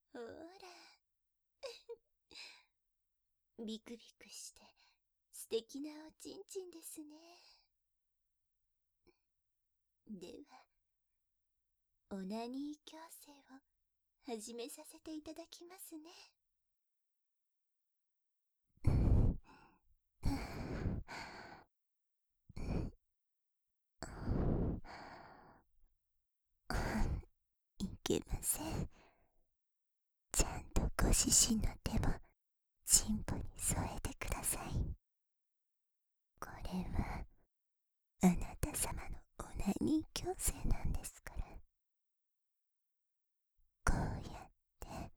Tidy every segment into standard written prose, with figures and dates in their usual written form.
ほら。ビクビクして素敵なおちんちんですね。では、オナニー矯正を始めさせていただきますね。いけません。ちゃんとご自身の手をチンポに添えてください。これはあなた様のオナニー矯正なんですから。こうやって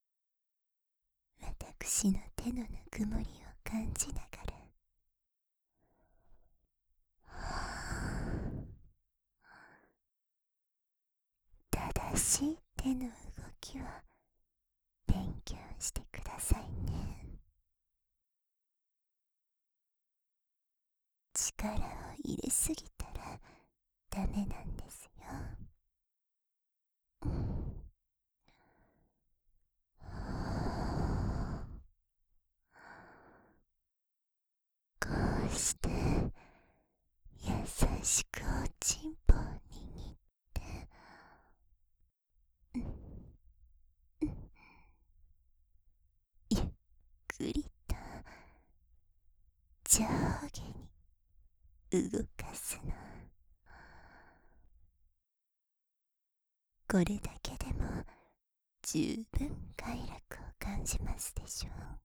私の手のぬくもりを感じながら、正しい手の動きを勉強してくださいね。力を入れすぎたらダメなんですよ。こうして優しくおちんぽを握って、ゆっくりと上下に動かすの。これだけでも十分快楽を感じますでしょう。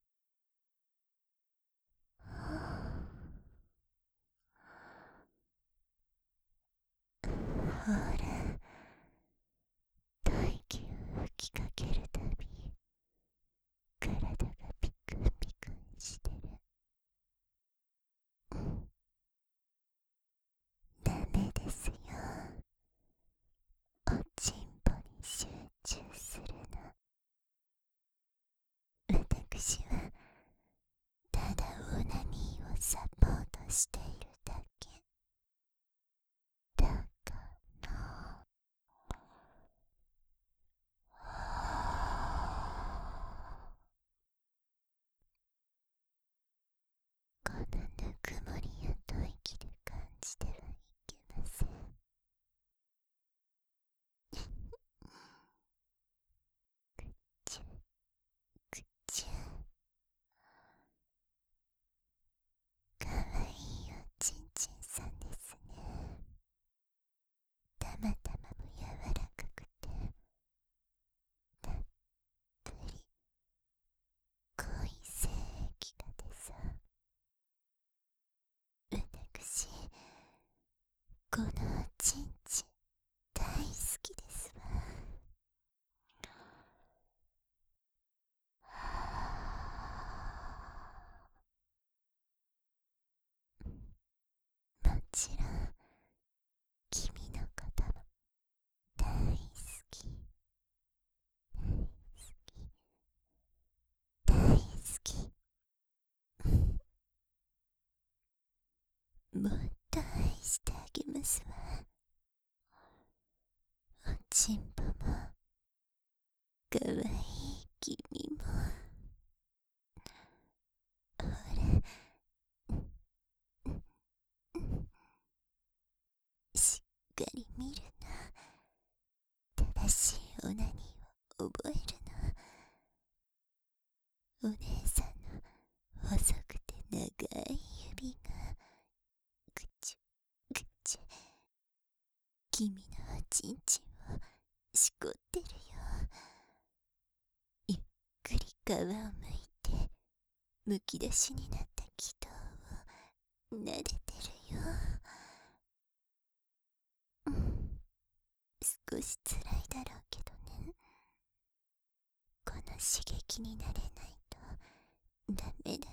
ほら、大気を吹きかけるたび体がピクピクしてる。ダメですよ。おちんぽに集中するの。私はただオナニーをサポートしているだけだから。このぬくもりを吐息で感じてはいけません。チュクチュ。かわいいおちんちんさんですね。たまたまも柔らかくてたっぷり濃い精液が出そう。私このおちんちん大好きですわ。もちろん君のことも大好き大好き。もっと愛してあげますわ。おちんぽもかわいい君も。ほら、しっかり見るの。正しいオナニーを覚えるの。お姉さんの細くて長い指がぐちゅぐちゅ君のおちんちんをしこってるよ。ゆっくり皮をむいてむき出しになった気道を撫でてるよ。うん、少し辛いだろうけどね。この刺激に慣れないとダメだよ。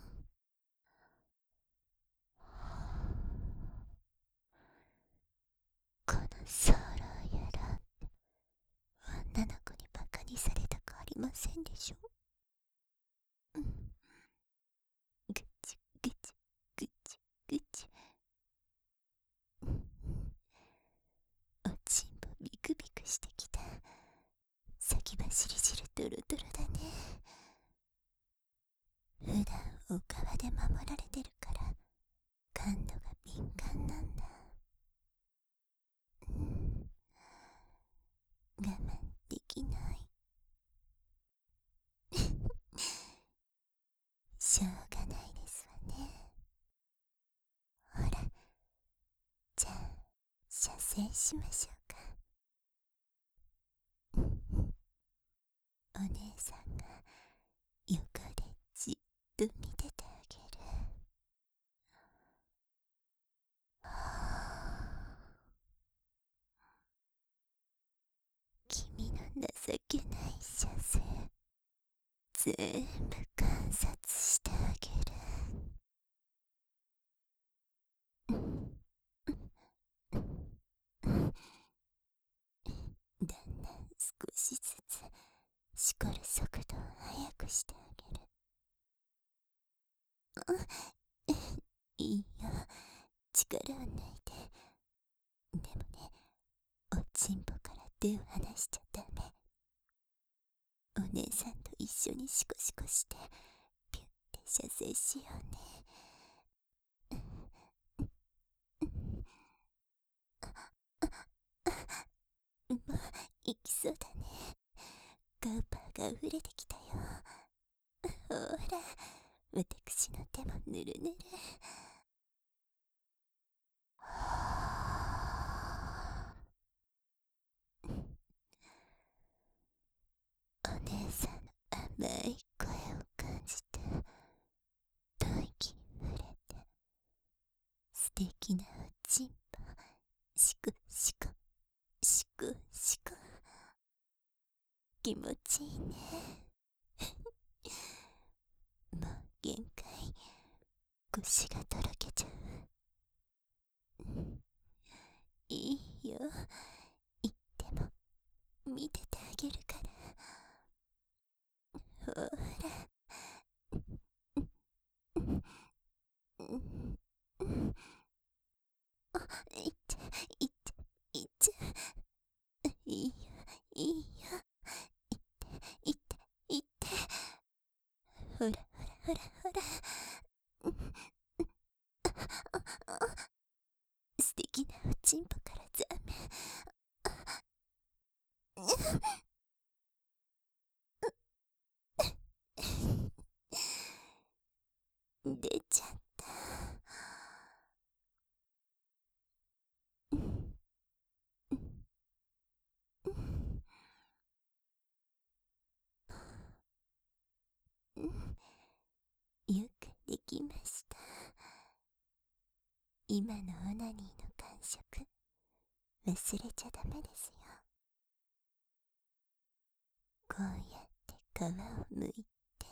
このソロやらって女の子にバカにされたくありませんでしょ。うん、ぐちゅぐちゅぐちゅぐちゅ。おちんぽビクビクしてきた。先走りじドロドロだね。普段お皮で守られてるから感度が敏感なんだ。我慢できない。しょうがないですわね。ほら、じゃあ射精しましょうか。お姉さんが横でじっと見ててあげる。はあ、君の情けない射精全部観察してあげる。だんだん少しずつしこる速度を速くしてあげる。いいよ、力を抜いて。でもね、おちんぽから手を離しちゃダメ。お姉さんと一緒にシコシコしてピュッて射精しようね。もう行きそうだね。ガウパーが溢れてきたよ。ほら、私の手もぬるぬる。お姉さんの甘い声を感じて、吐息に触れて、素敵なおちんぽ、シコシコ、シコシコ。気持ちいいね。もう限界。腰がとろけちゃう。いいよ。言っても見ててあげるから。ほら。いっちゃ、いっちゃ、いっちゃ。いいよ、いいよ。いって、いって。ほらほらほらほら。素敵なおちんぽからザメ。出ちゃった。よくできました。今のオナニーの感触忘れちゃダメですよ。こうやって皮をむいて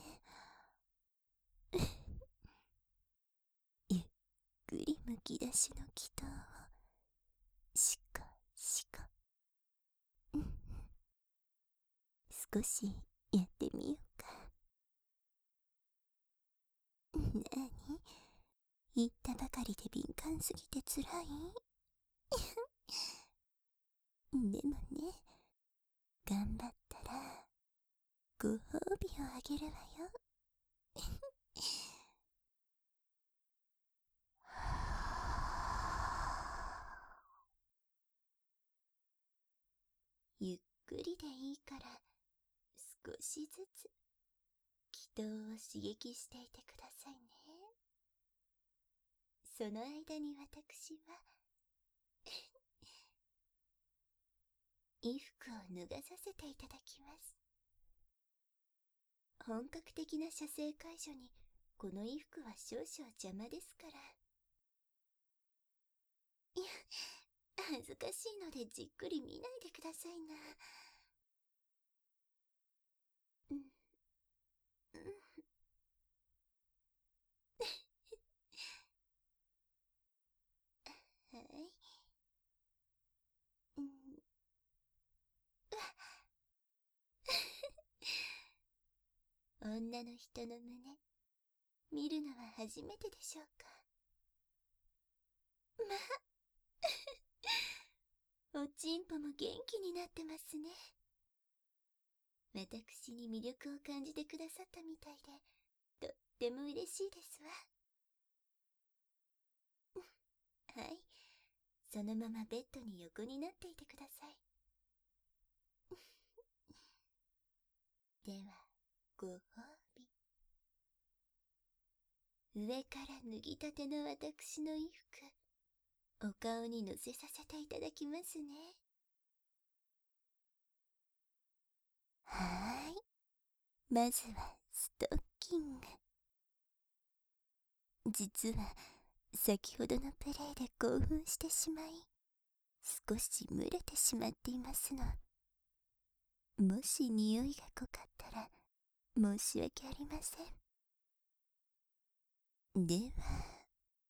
ゆっくりむき出しの気筒をシコシコ。少しやってみようか。なに、言ったばかりで敏感すぎてつらい。でもね、頑張ったらご褒美をあげるわよ。ゆっくりでいいから少しずつ気筒を刺激していてくださいね。その間に私は衣服を脱がさせていただきます。本格的な射精解除にこの衣服は少々邪魔ですから。いや、恥ずかしいのでじっくり見ないでくださいな。うん、うん。はい。うん。女の人の胸、見るのは初めてでしょうか。まあ、おちんぽも元気になってますね。 私に魅力を感じてくださったみたいで、とっても嬉しいですわ。はい。そのままベッドに横になっていてください。では、ご褒美。上から脱ぎたての私の衣服、お顔に乗せさせていただきますね。はーい。まずはストッキング。実は先ほどのプレイで興奮してしまい、少し蒸れてしまっていますの。もし匂いが濃かったら申し訳ありません。では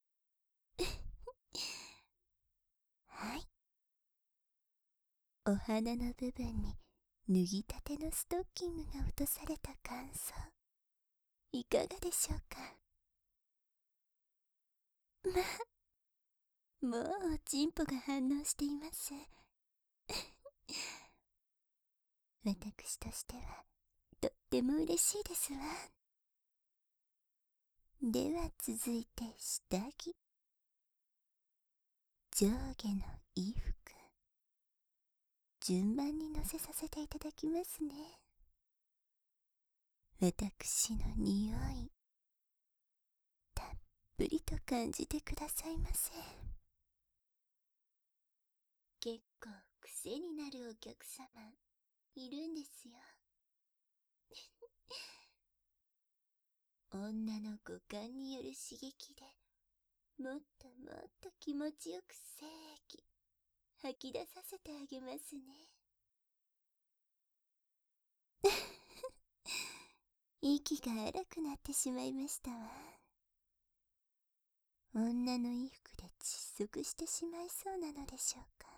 はい。お花の部分に脱ぎたてのストッキングが落とされた感想、いかがでしょうか。もうチンポが反応しています。私としてはとっても嬉しいですわ。では続いて下着。上下の衣服、順番に乗せさせていただきますね。私の匂い、たっぷりと感じてくださいませ。結構癖になるお客様いるんですよ。女の五感による刺激でもっともっと気持ちよく精液吐き出させてあげますね。息が荒くなってしまいましたわ。女の衣服で窒息してしまいそうなのでしょうか。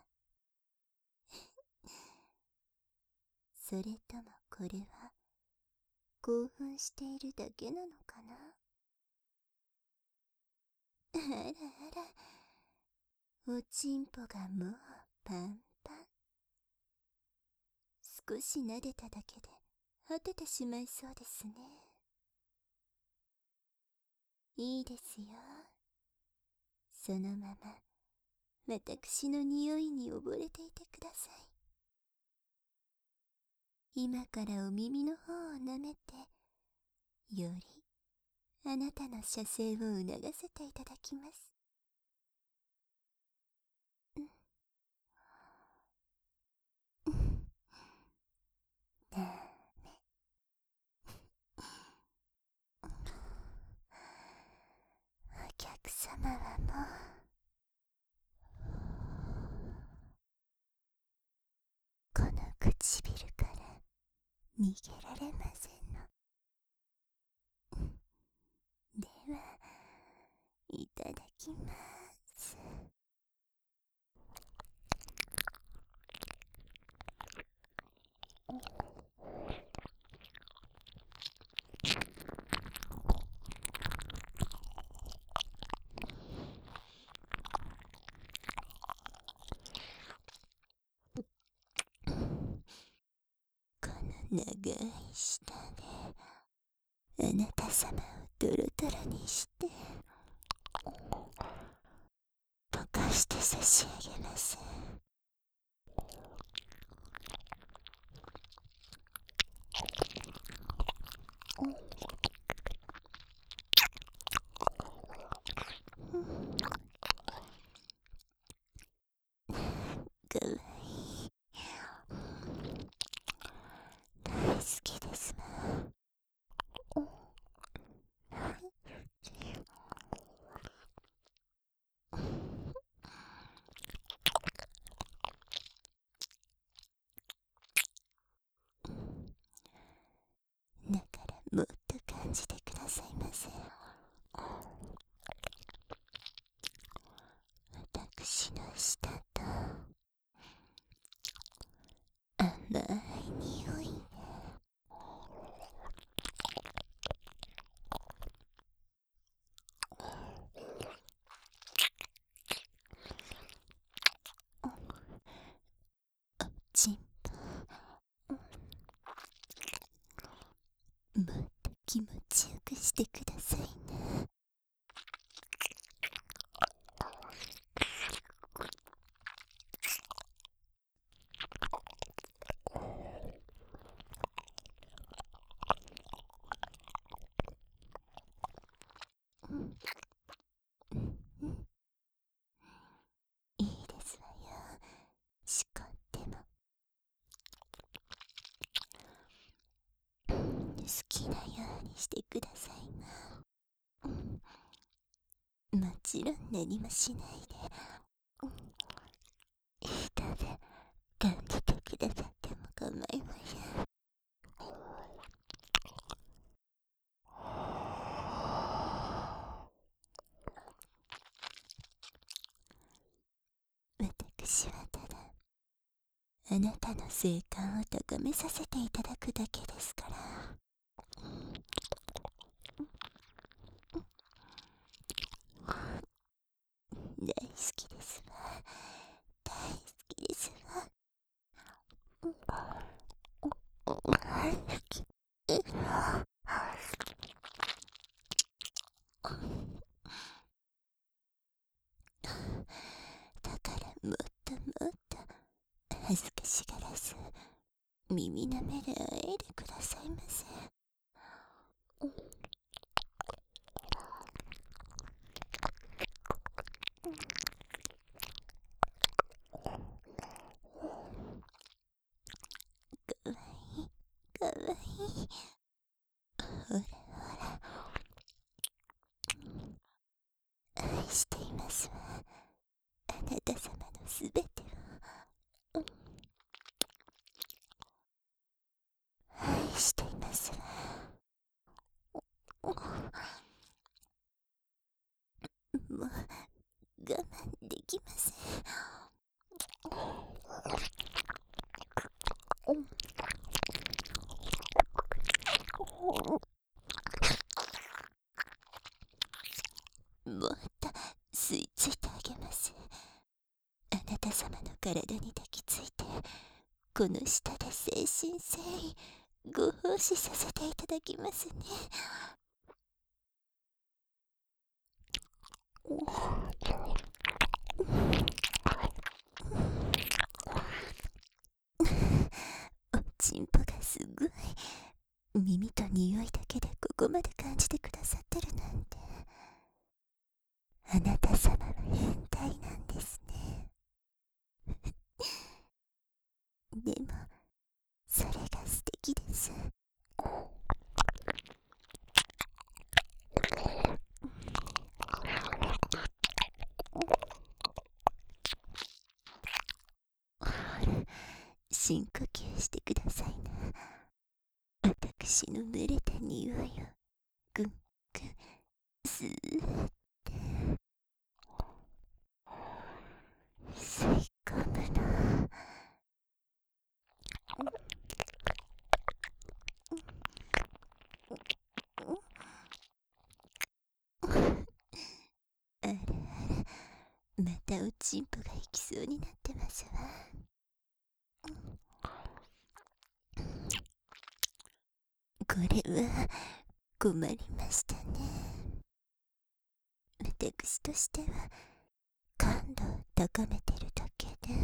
それともこれは興奮しているだけなのかな。あらあら、おちんぽがもうパンパン。少し撫でただけで果ててしまいそうですね。いいですよ。そのまま私の匂いに溺れていてください。今からお耳の方を舐めて、よりあなたの射精を促せていただきます。ダメ。お客様はもうこの唇から逃げられませんの。では、いただきます。この長い舌であなた様をドロドロにして溶かして差し上げます。かわいい。大好きですわ。だからもっと感じてくださいませ。私の舌と甘い匂いね。おちんぽもっと気持ちよくしてくださいね。いいですわよ。しこっても。好きなようにしてくださいな。もちろん何もしないで、舌で感じてくださっても構いません。私はただあなたの性感を高めさせていただくだけですから。大好きですわ。大好きですわ。大好きですわ。だからもっともっと恥ずかしがらず耳の目であえてくださいませ。かわいい、かわいい。ほらほら、愛していますわ。あなた様のすべてを愛していますわ。もう我慢できません。もっと吸い付いてあげます。あなた様の体に抱きついて、この下で誠心誠意ご奉仕させていただきますね。おちんぽがすごい。耳と匂いだけでここまで感じてくださってるなんて。あなた様は変態なんですね。でもそれが素敵です。深呼吸してくださいな。私の蒸れた匂いをぐんぐん吸って吸い込むの。あらあら、またおちんぽが行きそうになってますわ。これは困りましたね。私としては感度を高めてるだけで、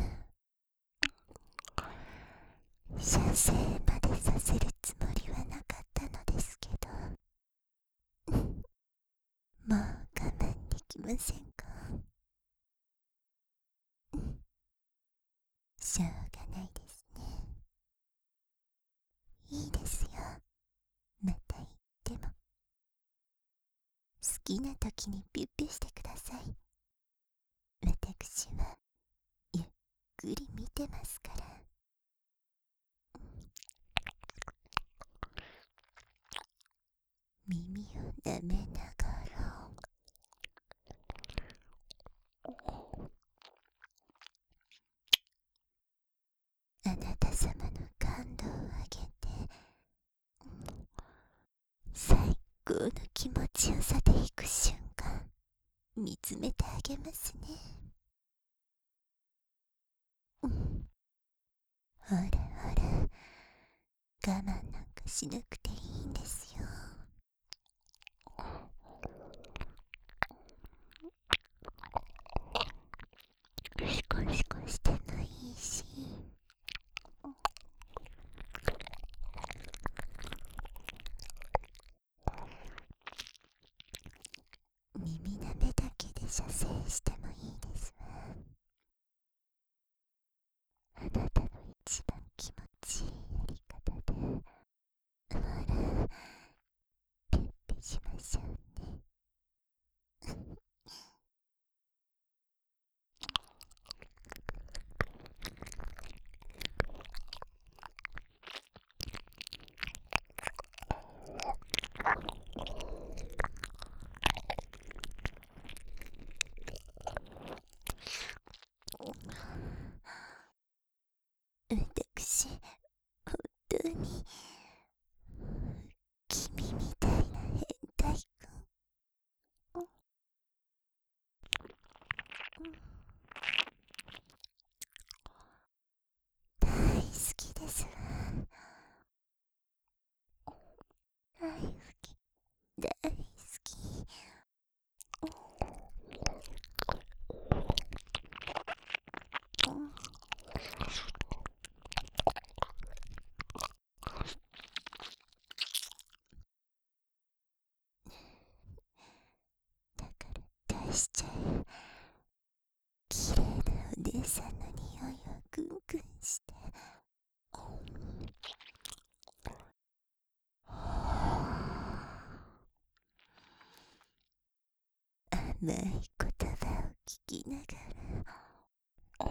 射精までさせるつもりはなかったのですけど、もう我慢できませんか？しょうがないですね。いいですよ。また言っても。好きな時にピュッピュしてください。私はゆっくり見てますから。耳を舐めながら、あなた様の感度を上げて、最高の気持ちよさでいく瞬間見つめてあげますね。ほらほら、我慢なんかかしなくていいんですよ。シコシコしてもいいし、耳なめだけで射精してもいいですわ。あなたの一番気持ちいいやり方で、ほら、ペッペしましょうね。私、本当に君みたいな変態君、大好きですわ。大好き、大好き。だから出しちゃえ。綺麗なお姉さんの匂いをグングンして、甘い言葉を聞きながら、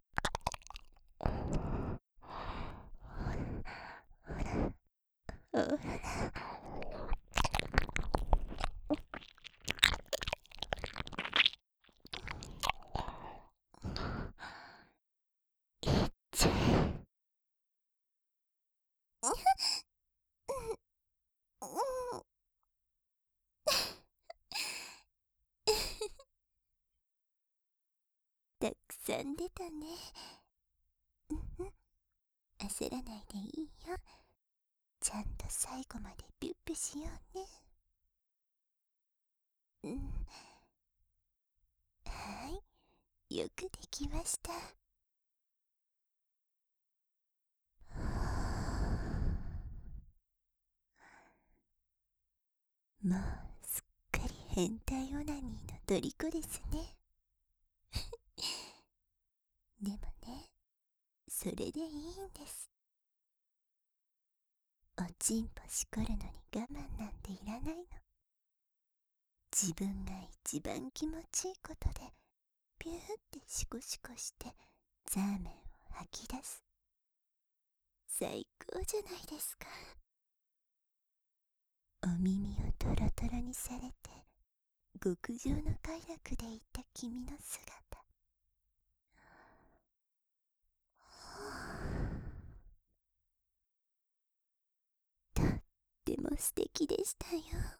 ほら、いっちゃえ。たくさん出たね。焦らないでいいよ。ちゃんと最後までピュッピュしようね。はい、よくできました。もうすっかり変態オナニーの虜ですね。でもね、それでいいんです。おちんぽしこるのに我慢なんていらないの。自分が一番気持ちいいことでピューってシコシコしてザーメンを吐き出す。最高じゃないですか。お耳をトロトロにされて極上の快楽でいた君の姿、とっても素敵でしたよ。